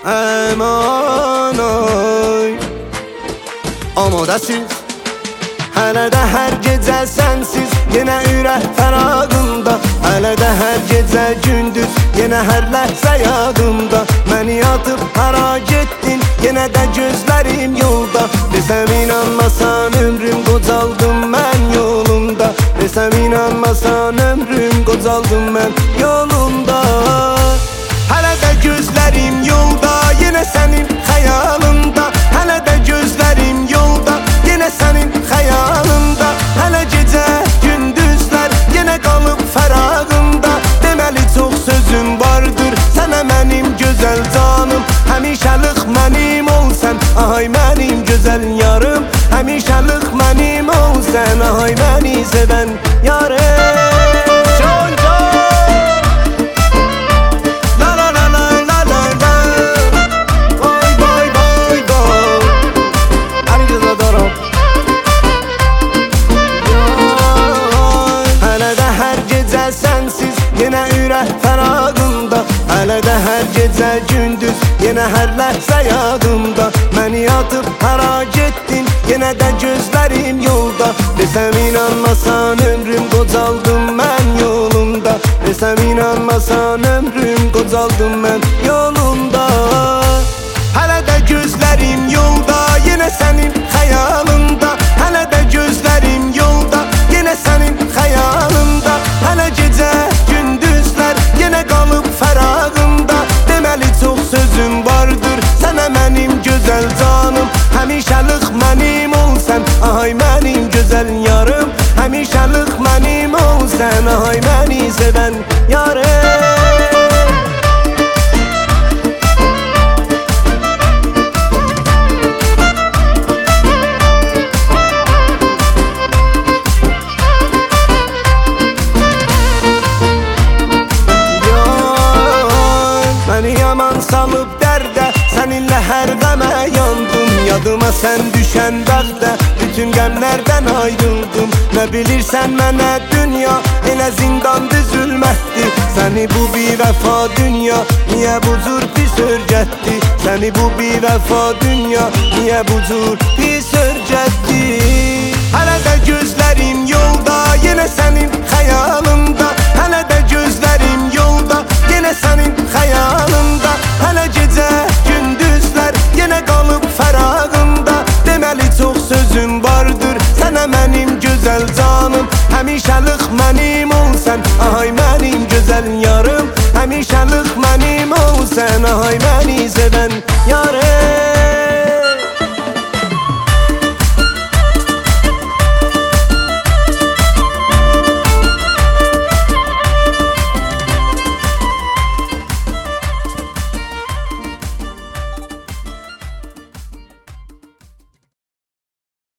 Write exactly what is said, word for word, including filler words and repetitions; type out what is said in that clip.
Aman oy. Amadəsiz hələ də hər gecə sənsiz, yenə ürək fərağında. Hələ də hər gecə gündüz, yenə hər ləhzə yadımda. Məni atıb hara getdin, yenə də gözlərim yolda. Desəm inanmasan ömrüm qocaldım mən yolunda. Desəm inanmasan ömrüm qocaldım mən yolunda. Hələ də gözlərim yolda, yenə sənin xəyalında. Hələ də gözlərim yolda, yenə sənin xəyalında. Hələ gecə gündüzlər, yenə qalıb fərağında. Deməli çox sözüm vardır sənə mənim gözəl canım. Həmişəlik mənim olsan, ay mənim gözəl yarım. Həmişəlik mənim olsan, ay məni sevən yarım. Yenə ürək fərağında, hələ də hər gecə gündüz, yenə hər ləhzə yadımda. Məni atıb hara getdin, yenə də gözlərim yolda. Desəm inanmasan ömrüm qocaldım mən yolunda. Desəm inanmasan ömrüm qocaldım mən yolunda. Hələ də gözlərim yolda, yenə sənin xəyalında. Hələ də gözlərim yolda, yenə sənin xəyalında. Hələ gecə yenə qalıb fərağında. Deməli çox sözüm vardır sənə mənim gözəl canım. Həmişəlik mənim olsan, ay mənim gözəl yarım. Həmişəlik mənim olsan, ay məni sevən yarım. Salıb dərdə, səninlə hər qəmə yandım. Yadıma sən düşən bəxtə, bütün qəmlərdən ayrıldım. Nə bilirsən mənə dünya, elə zindandı zülmətdir. Səni bu bir vəfa dünya, niyə bu cür pis örgətdi? Səni bu bir vəfa dünya, niyə bu cür pis örgətdi? Hələ də gözlərim yolda, yenə sənin xəyalında. Hələ də gözlərim yolda, yenə sənin xəyalında. Hələ gecə gündüzlər, yenə qalıb fərağında. Deməli çox sözüm vardır sənə mənim gözəl canım. Həmişəlik mənim olsan, ay mənim gözəl yarım. Həmişəlik mənim olsan, ay məni sevən yarım.